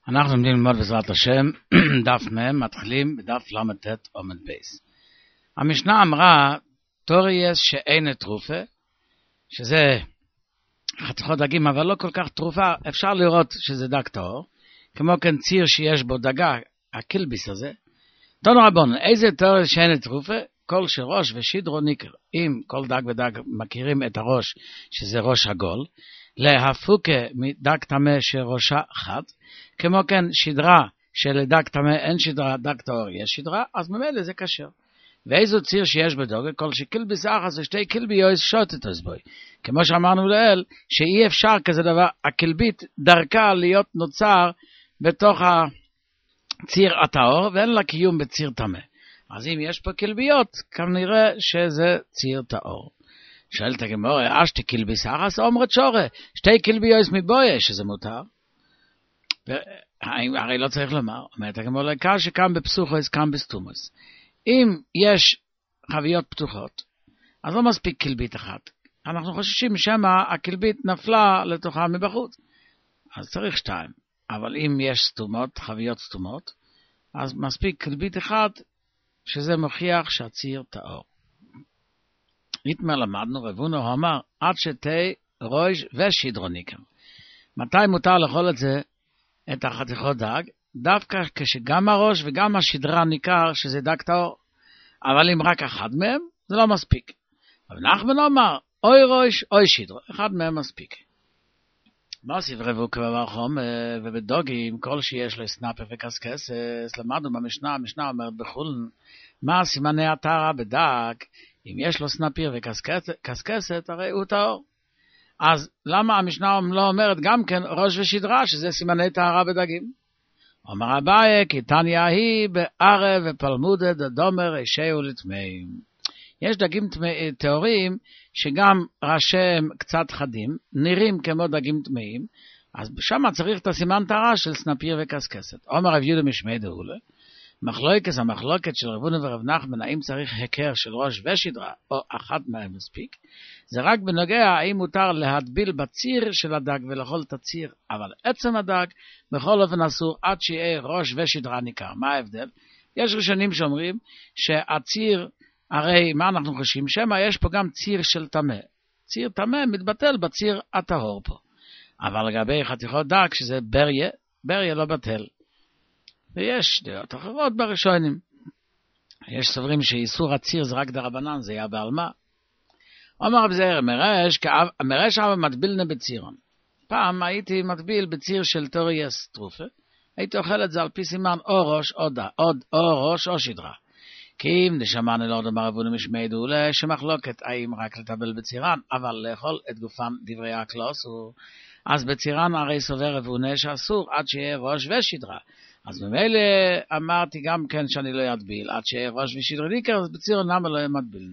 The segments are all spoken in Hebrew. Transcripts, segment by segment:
אנחנו לומדים ללמוד בעזרת השם, דף מ', מתחילים בדף ל"ט עמוד בייס. המשנה אמרה, תורייס שאין תרופה, שזה חתיכות דגים, אבל לא כל כך תרופה, אפשר לראות שזה דג טהור, כמו כן ציר שיש בו דגה, הקילביס הזה. תנו רבון, איזה תורייס שאין תרופה? כל שראש ושידרו ניקר. אם כל דג ודג מכירים את הראש, שזה ראש עגול, להפוקה מדג טמא שראשה חד, כמו כן שדרה שלדג טמא אין שדרה, דג טהור יש שדרה, אז ממילא זה כשר. ואיזו ציר שיש בדוגה, כל שקילביס אחס ושתי קילביוס שוטט אז בוי. כמו שאמרנו לאל, שאי אפשר כזה דבר, הקילבית דרכה להיות נוצר בתוך הציר הטהור, ואין לה קיום בציר טמא. אז אם יש פה קילביות, כנראה שזה ציר טהור. שואלת הגמרא, אשתי קילביס אחס אומרת שורה, שתי קילביוס מבויה, שזה מותר. הרי לא צריך לומר, אומרת הגמרא, קל שקם בפסוחוס, קם בסתומוס. אם יש חביות פתוחות, אז לא מספיק קילבית אחת. אנחנו חוששים שמה הקילבית נפלה לתוכה מבחוץ. אז צריך שתיים. אבל אם יש סתומות, חביות סתומות, אז מספיק קילבית אחת, שזה מוכיח שהציר טהור. איתמר למדנו, רבונו אמר, עד שתי ראש ושידרו ניקר. מתי מותר לאכול את זה, את החתיכות דג? דווקא כשגם הראש וגם השדרה ניכר שזה דג טהור. אבל אם רק אחד מהם, זה לא מספיק. אבל נחמן אמר, אוי ראש, אוי שידרו, אחד מהם מספיק. מוסיף רבו כבר חום, ובדוגים, כל שיש לו סנאפר וקסקסס, למדנו במשנה, המשנה אומרת בחולן, מה סימני הטהרה בדג? אם יש לו סנפיר וקסקסת, הרי הוא טהור. אז למה המשנה לא אומרת גם כן ראש ושדרה, שזה סימני טהרה בדגים? אומר אביי, כי תניא היא בערב ופלמודה דדומר אישהו לטמאים. יש דגים טהורים שגם ראשיהם קצת חדים, נראים כמו דגים טמאים, אז שם צריך את הסימן טהרה של סנפיר וקסקסת. אומר רב יהודה משמי דהולה, המחלוקת של רבנו ורב נחמן, האם צריך היכר של ראש ושדרה, או אחת מהם מספיק, זה רק בנוגע האם מותר להטביל בציר של הדג ולאכול את הציר, אבל עצם הדג בכל אופן אסור עד שיהיה ראש ושדרה ניכר. מה ההבדל? יש ראשונים שאומרים שהציר, הרי מה אנחנו חושבים? שמה יש פה גם ציר של טמא. ציר טמא מתבטל בציר הטהור פה. אבל לגבי חתיכות דג, שזה בריה לא בטל. ויש דעות אחרות בראשונים. יש סוברים שאיסור הציר זה רק דרבנן, זה היה בעלמא. אומר רב זעיר, מרש אבא מטבילנה בצירון. פעם הייתי מטביל בציר של תורייס טרופה, הייתי אוכל את זה על פי סימן או ראש או ראש או שדרה. כי אם נשמענו לא דבר רבנו משמי דהולה, שמחלוקת האם רק לטבל בצירן, אבל לאכול את גופן דברי הקלוס, אז בצירן הרי סובר רבונה שאסור עד שיהיה ראש ושדרה. אז ממילא אמרתי גם כן שאני לא יטביל, עד שיהיה ראש ושדרה ניקר, אז בצירון למה לא יטביל?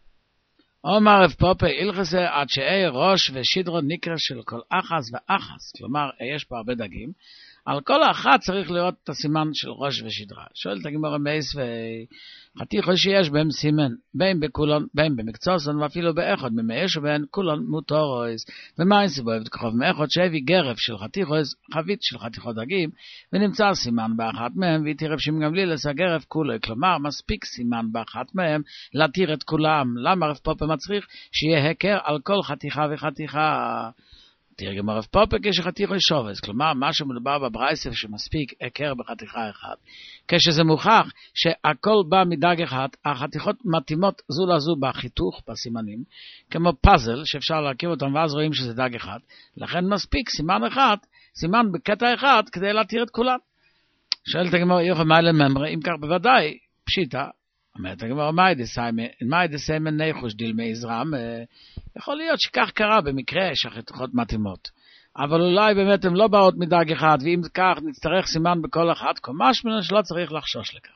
אומר רב פופה, הלכסה עד שיהיה ראש ושדרה ניקר של כל אחס ואחס, כלומר יש פה הרבה דגים, על כל אחת צריך לראות את הסימן של ראש ושדרה. שואלת הגמרא מייס וחתיכות שיש בהם סימן, בין בכולון, בין במקצוסון, ואפילו באחד ממייש ובין כולון מוטורויס. ומה אין סיבוב תקחוב מאחד שהביא גרב של חתיכות, חבית של חתיכות דגים, ונמצא סימן באחת מהם, והתיר רב שמעון גמליאל הגרב כולו. כלומר, מספיק סימן באחת מהם להתיר את כולם. למה רב פופה מצריך? שיהיה היכר על כל חתיכה וחתיכה. תרגם הרב פופה כשחתיכו שובס, כלומר מה שמדובר בברייסף שמספיק היכר בחתיכה אחת. כשזה מוכח שהכל בא מדג אחד, החתיכות מתאימות זו לזו בחיתוך, בסימנים, כמו פאזל שאפשר להרכיב אותם ואז רואים שזה דג אחד, לכן מספיק סימן אחד, סימן בקטע אחד כדי להתיר את כולם. שואלת הגמרא יוכל מה לממרה, אם כך בוודאי, פשיטה, אומרת הגמרא, מה ידסיימן ניחוש דילמי עזרם? יכול להיות שכך קרה במקרה שהחתיכות מתאימות. אבל אולי באמת הן לא באות מדג אחד, ואם כך נצטרך סימן בכל אחת, קומש מן שלא צריך לחשוש לכך.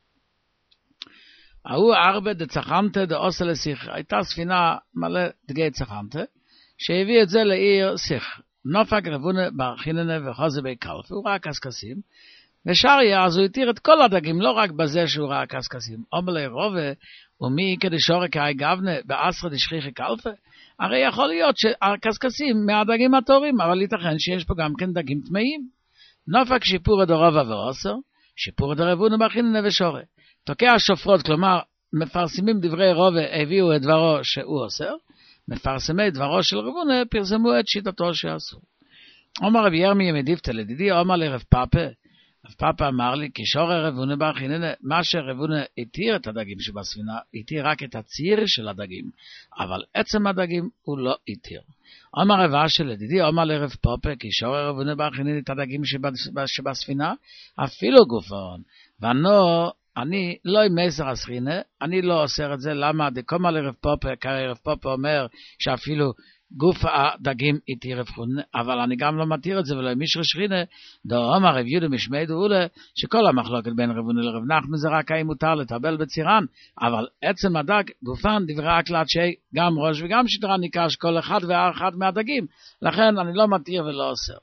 ההוא ארבע דצחנטה דעושה לסיך, הייתה ספינה מלא דגי צחנטה, שהביא את זה לעיר סיך. נופק רבונה ברכיננה וחוזה בי קלף, הוא ראה קסקסים, ושריה, אז הוא התיר את כל הדגים, לא רק בזה שהוא ראה קסקסים. אומר לי רובה, ומי כדשורי כאי גבנה, בעשרה דשכיחי קלפה? הרי יכול להיות שהקסקסים מהדגים הטהורים, אבל ייתכן שיש פה גם כן דגים טמאים. נופק שיפור דרבה ועשר, שיפור דרבונה באכילנה ושורה. תוקע שופרות, כלומר, מפרסמים דברי רובה, הביאו את דברו שהוא אוסר, מפרסמי דברו של רבונה, פרסמו את שיטתו שאסור. אומר רבי ירמיה מדיפתא לדידי, אומר לרב פאפה, רב פאפה אמר לי, כשור רבונה באכילנה, מה שרבונה התיר את הדגים שבספינה, התיר רק את הציר של הדגים, אבל עצם הדגים הוא לא התיר. אומר רב אשר לדידי, אומר לרב פאפה, כשור רבונה באכילנה את הדגים שבספינה, אפילו גופון, ואנו, אני לא עם מסר הסחינה, אני לא אוסר את זה, למה? דקומה לרב פאפה, כי רב פאפה אומר שאפילו גוף הדגים התיר רב חונה, אבל אני גם לא מתיר את זה, ולא מישר שכינה, דו אמר רב יהודה משמי דאולה, שכל המחלוקת בין רב הונא לרב נחמן זה רק האם מותר לטבל בצירן, אבל עצם הדג, גופן דברי הקלט שגם ראש וגם שטרן ניקש כל אחד ואחד מהדגים, לכן אני לא מתיר ולא אוסר.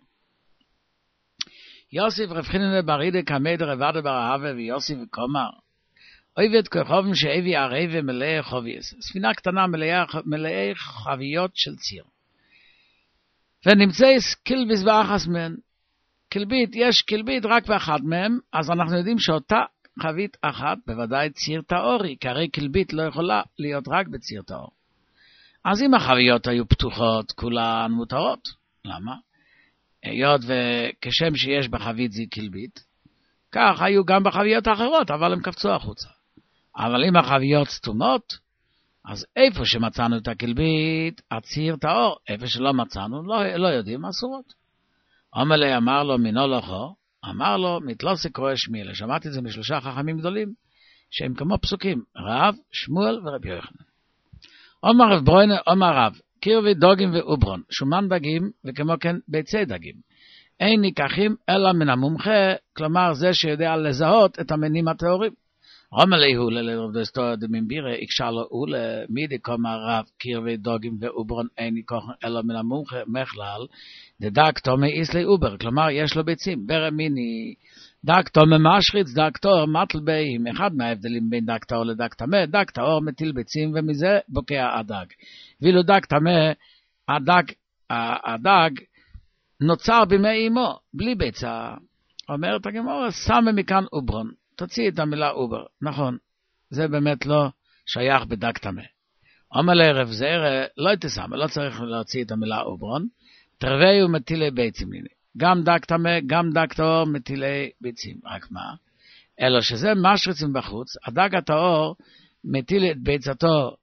יוסיף רב חנינא בר עידא קמא דרב עדה בר אהבה ויוסיף וקומר, אויבת כחובם שאבי ערי ומלאי חובייס, ספינה קטנה מלאי חביות של ציר. ונמצא קלביס באחס מהן, קלבית, יש קלבית רק באחד מהם, אז אנחנו יודעים שאותה חבית אחת בוודאי ציר טהורי, כי הרי קלבית לא יכולה להיות רק בציר טהור. אז אם החביות היו פתוחות, כולן מותרות. למה? היות וכשם שיש בחבית זי קלבית, כך היו גם בחביות האחרות, אבל הם קפצו החוצה. אבל אם החביות סתומות, אז איפה שמצאנו את הקלבית, הציר טהור, איפה שלא מצאנו, לא יודעים אסורות. עמלי אמר לו מינו לכו, אמר לו מתלוסי קרוא שמילה, שמעתי את זה משלושה חכמים גדולים, שהם כמו פסוקים, רב, שמואל ורבי יוחנן. אומר רב ברוינא, אומר רב, קירבי דוגים ואוברון, שומן דגים וכמו כן ביצי דגים. אין ניקחים אלא מן המומחה, כלומר זה שיודע לזהות את המינים הטהורים. עמלי הוא לרב דסתור דמים בירה, הקשה לו הוא למידי כומר רב, קירבי דוגים ואוברון, אין ניקחים אלא מן המומחה, מכלל, דג תומא איסלי אובר, כלומר יש לו ביצים, ברמיני, דג תומא משריץ, דג תור מטל בהם, אחד מההבדלים בין דג תור לדג תמא, דג תור מטיל ביצים ומזה בוקע הדג. ואילו דג תמא, הדג נוצר בימי אמו, בלי ביצה. אומרת הגמרא, שמה מכאן אוברון, תוציא את המילה אובר. נכון, זה באמת לא שייך בדג תמא. אומר לערב זעיר, לא תשמה, לא צריך להוציא את המילה אוברון, תרוויו מטילי ביצים ליני. גם דג תמא, גם דג טהור מטילי ביצים. רק מה? אלא שזה משריצים בחוץ, הדג הטהור מטיל את ביצתו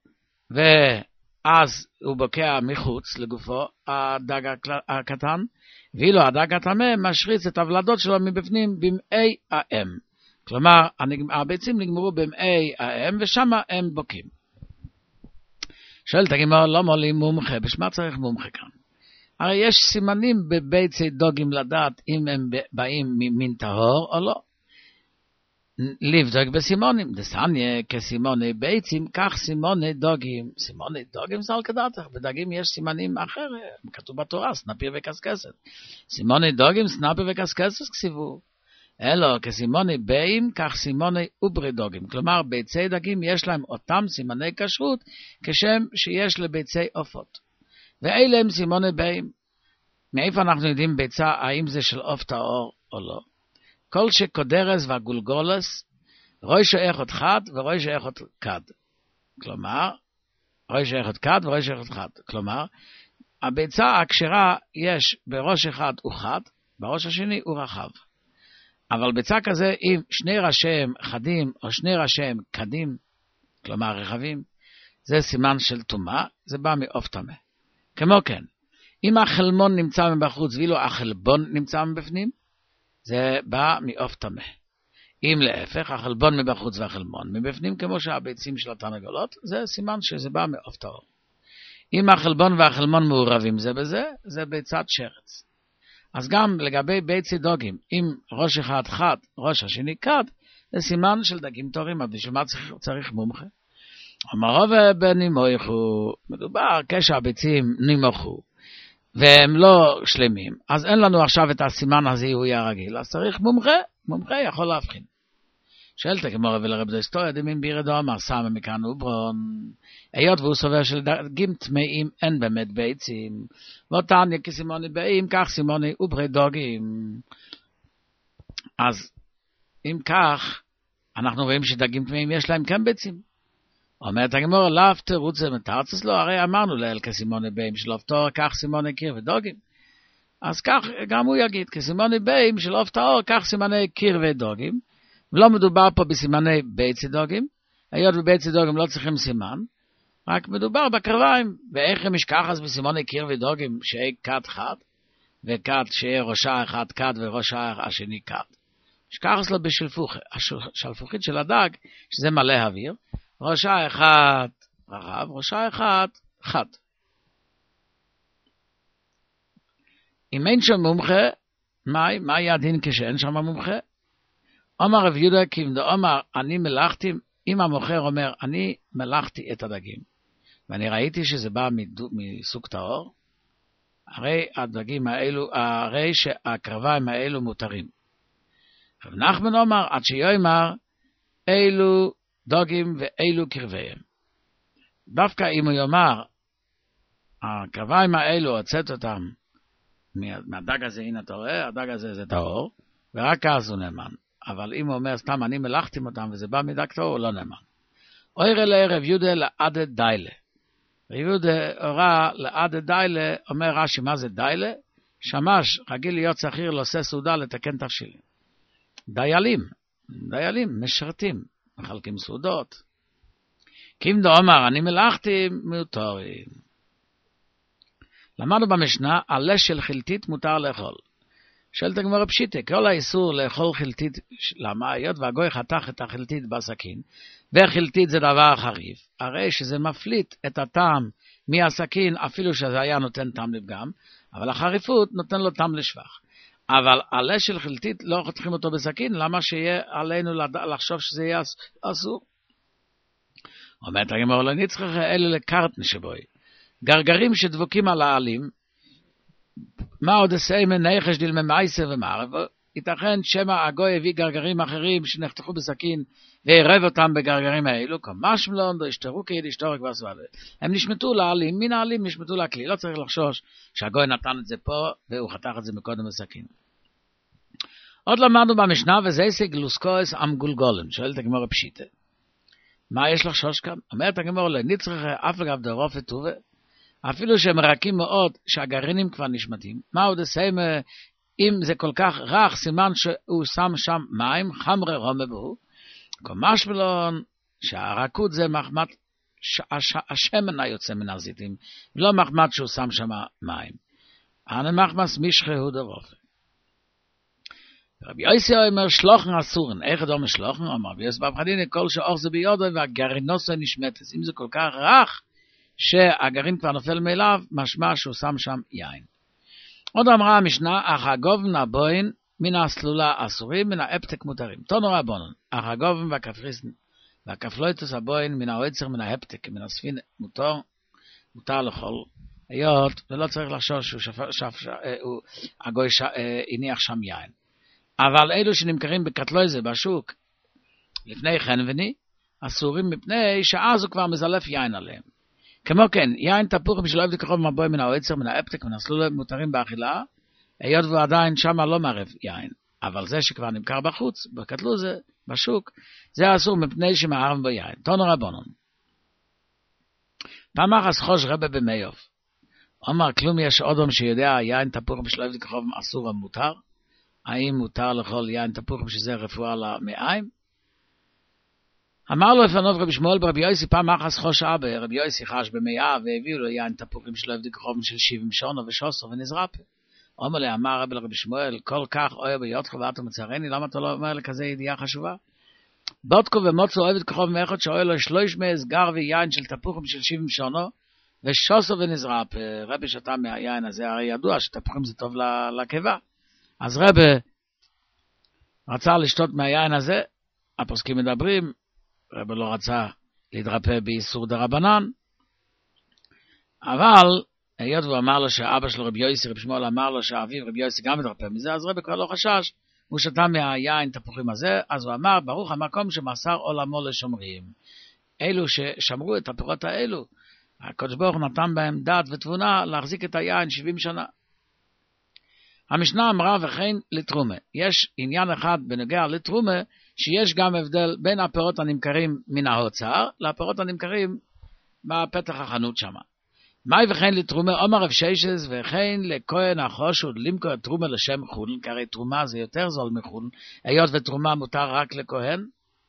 ואז הוא בוקע מחוץ לגופו, הדג הקטן, ואילו הדג הטמא משריץ את הוולדות שלו מבפנים במאי האם. כלומר, הביצים נגמרו במאי האם ושם הם בוקעים. שואלת הגמרא, לא מולי מומחה, בשמה צריך מומחה כאן. הרי יש סימנים בביצי דוגים לדעת אם הם באים ממין טהור או לא. לבדוק בסימונים, דסניה כסימוני ביצים, כך סימוני דוגים. סימוני דוגים זה על כדעתך, בדגים יש סימנים אחרים, כתוב בתורה, סנפיר וקסקסת. סימוני דוגים, סנפיר וקסקסת כסיבו. אלו כסימוני ביים, כך סימוני אוברי דוגים. כלומר, ביצי דגים יש להם אותם סימני כשרות, כשם שיש לביצי עופות. ואלה הם סימוני ביים. מאיפה אנחנו יודעים ביצה, האם זה של עוף טהור או לא? כל שקודרס והגולגולס, ראש אחד חד וראש אחד כד. כלומר, ראש אחד כד וראש אחד חד. כלומר, הביצה הכשרה יש בראש אחד הוא חד, בראש השני הוא רחב. אבל ביצה כזה, אם שני ראשיהם חדים או שני ראשיהם כדים, כלומר רחבים, זה סימן של טומאה, זה בא מעוף טמא. כמו כן, אם החלמון נמצא מבחוץ ואילו החלבון נמצא מבפנים, זה בא מעוף טמא. אם להפך, החלבון מבחוץ והחלמון מבפנים, כמו שהביצים של התרנגולות, זה סימן שזה בא מעוף טהור. אם החלבון והחלמון מעורבים זה בזה, זה ביצת שרץ. אז גם לגבי ביצי דוגים, אם ראש אחד חד, ראש השני כד, זה סימן של דגים טהורים, אז בשביל מה צריך מומחה? אמרו בנימוכו, מדובר כשהביצים נימוכו, והם לא שלמים, אז אין לנו עכשיו את הסימן הזיהוי הרגיל, אז צריך מומחה יכול להבחין. שאלת הגמרא ולרב דסתור דמים בירדו אמר שמה מכאן אוברון, היות והוא סובר של דגים טמאים אין באמת ביצים, ואותניה כסימוני באים, כך סימוני אוברי דוגים. אז אם כך, אנחנו רואים שדגים טמאים יש להם כן ביצים. אומרת הגמרא, לאו תירוץ מתרצס לו, הרי אמרנו לאל כסימוני ביים שלא פתור, כך סימוני קיר ודוגים. אז כך גם הוא יגיד, כסימוני ביים שלא פתור, כך סימני קיר ודוגים. ולא מדובר פה בסימני ביצי דוגים, היות וביצי דוגים לא צריכים סימן, רק מדובר בקרביים, ואיך הם ישכח אז בסימוני קיר ודוגים שיהיה קט חד, וקט שיהיה ראשה אחד קט וראשה השני קט. שכח לו בשלפוך, השלפוכית של הדג, שזה מלא אוויר, ראשה אחד רחב, ראשה אחד חד. אם אין שם מומחה, מה יהיה הדין כשאין שם מומחה? אומר רב יהודה, כי אם אומר, אני מלאכתי, אם המוכר אומר, אני מלאכתי את הדגים, ואני ראיתי שזה בא מסוג טהור, הרי הדגים האלו, הרי שהקרביים האלו מותרים. רב נחמן אומר, עד שיאמר, אילו דוגים ואילו קרביהם. דווקא אם הוא יאמר, הקרביים האלו, הוצאת אותם, מהדג הזה, הנה אתה רואה, הדג הזה זה טהור, ורק אז הוא נאמן. אבל אם הוא אומר, סתם אני מלאכתי אותם, וזה בא מדג טהור, הוא לא נאמן. אוירא לרב יהודה לעד דיילה. רב יהודה הורה לעד דיילה, אומר רש"י, מה זה דיילה? שמש, רגיל להיות שכיר, לא עושה סעודה לתקן תבשילים. דיילים, משרתים, מחלקים סעודות. כי אם דאמר, אני מלאכתי מיותרים. למדנו במשנה, עלה של חלטית מותר לאכול. שואלת הגמרא פשיטא, כל האיסור לאכול חלטית, למה? היות והגוי חתך את החלטית בסכין, וחלטית זה דבר חריף, הרי שזה מפליט את הטעם מהסכין, אפילו שזה היה נותן טעם לפגם, אבל החריפות נותן לו טעם לשבח. אבל עלה של חלטית לא חותכים אותו בסכין, למה שיהיה עלינו לחשוב שזה יהיה אסור? אומרת הגמרא, לא נצטרך אלה לקרטן שבוי. גרגרים שדבוקים על העלים, מה עוד עשיימה נחש דילמה מייסה ומערב, ייתכן שמא הגוי הביא גרגרים אחרים שנחתכו בסכין וערב אותם בגרגרים האלו, כמשמלון דו ישתרו כיד ישתורק והסבבה. הם נשמטו לעלים, מן העלים נשמטו לכלי, לא צריך לחשוש שהגוי נתן את זה פה והוא חתך את זה מקודם בסכין. עוד למדנו במשנה, וזה הישג לוסקוס אמגולגולן, שואלת הגמרא פשיטא. מה יש לחשוש כאן? אומרת הגמרא, לנצרך אף אגב דרוף וטובה, אפילו שהם רכים מאוד, שהגרעינים כבר נשמטים. מה עוד עושים, אם זה כל כך רך, סימן שהוא שם שם מים, חמרה רומה בו, כמשמלון, שהרכות זה מחמת, השמן היוצא מן הזיתים, לא מחמת שהוא שם שם מים. אני מחמס משחהו דרוף. רבי יוסי אומר שלוחן אסורן, איך אדום שלוחן? אומר רבי יוסי בבחדין, כל שאור זה ביודו והגרעינוסו נשמטס. אם זה כל כך רך, שהגרעין כבר נופל מאליו, משמע שהוא שם שם יין. עוד אמרה המשנה, אך הגובן הבוין מן הסלולה אסורים, מן האפטק מותרים. תונו רבונן, אך הגובן והקפריסן והקפלויטוס הבוין מן העוצר, מן האפטק, מן הספין מותר לאכול, היות ולא צריך לחשוש שהוא הגוי הניח שם יין. אבל אלו שנמכרים בקטלויזה בשוק לפני חנווני, אסורים מפני שאז הוא כבר מזלף יין עליהם. כמו כן, יין תפוח בשביל אוהב לקרוב מבוי מן העוצר, מן האפטק, מן הסלולה מותרים באכילה, היות והוא עדיין שמה לא מערב יין. אבל זה שכבר נמכר בחוץ, בקטלוזה, בשוק, זה אסור מפני שמערב בו יין. תונו רבונן. פעם אחת חוש רבה במיוב. אומר, כלום יש אודום שיודע יין תפוח בשביל אוהב לקרוב אסור ומותר? האם מותר לאכול יין תפוח שזה רפואה למעיים? אמר לו לפניו רבי שמואל ברבי יוסי, פעם אחת חוש אבא, רבי יוסי חש במאה, והביאו לו יין תפוחים שלו הבדיק חום של 70 שונו ושוסו ונזרפה. אומר לי, אמר רבי לרבי שמואל, כל כך אוהב ביותך ואתה מצרני, למה אתה לא אומר לכזה ידיעה חשובה? בודקו ומוצו אוהב את כחוב מאחד שאוהב לו 300 גר ויין של תפוחים של 70 שונו ושוסו ונזרפה. רבי שתה מהיין הזה, הרי ידוע שתפוחים זה טוב לקיבה. אז רבי רצה לשתות מהיין הזה, הפוסקים מדברים, רבי לא רצה להתרפא באיסור דרבנן, אבל היות הוא אמר לו שאבא שלו רבי יוסי, רבי שמואל אמר לו שאביו רבי יוסי גם מתרפא מזה, אז רבי כבר לא חשש, הוא שתה מהיין תפוחים הזה, אז הוא אמר, ברוך המקום שמסר עולמו לשומרים. אלו ששמרו את הפירות האלו, הקדוש ברוך הוא נתן בהם דעת ותבונה להחזיק את היין 70 שנה. המשנה אמרה וכן לתרומה. יש עניין אחד בנוגע לתרומה, שיש גם הבדל בין הפירות הנמכרים מן האוצר, לפירות הנמכרים בפתח החנות שם. מהי וכן לתרומה? אומר רב ששת וכן לכהן החושד למכור תרומה לשם חולין, כי הרי תרומה זה יותר זול מחולין, היות ותרומה מותר רק לכהן.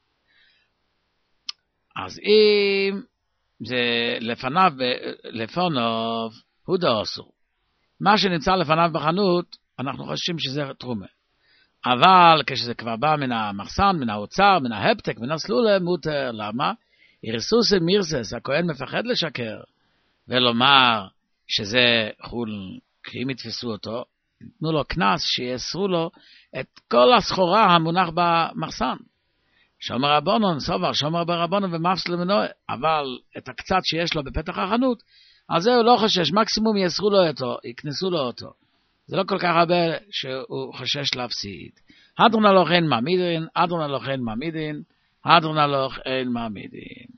אז אם זה לפניו הוא דאסור. מה שנמצא לפניו בחנות, אנחנו חושבים שזה תרומה. אבל כשזה כבר בא מן המחסן, מן האוצר, מן ההפטק, מן הסלולה, מותר. למה? ירסוס מירסס, הכהן מפחד לשקר, ולומר שזה חול, כי אם יתפסו אותו, יתנו לו כנס, שיאסרו לו את כל הסחורה המונח במחסן. שומר רבונון, סובר, שומר ברבונון ומפסל מנוע, אבל את הקצת שיש לו בפתח החנות, אז זה הוא לא חושש, מקסימום יאסרו לו אותו, יקנסו לו אותו. זה לא כל כך הרבה שהוא חושש להפסיד. הדרנה לא כן מעמידין, הדרנה לא כן מעמידין, הדרנה לא כן מעמידין.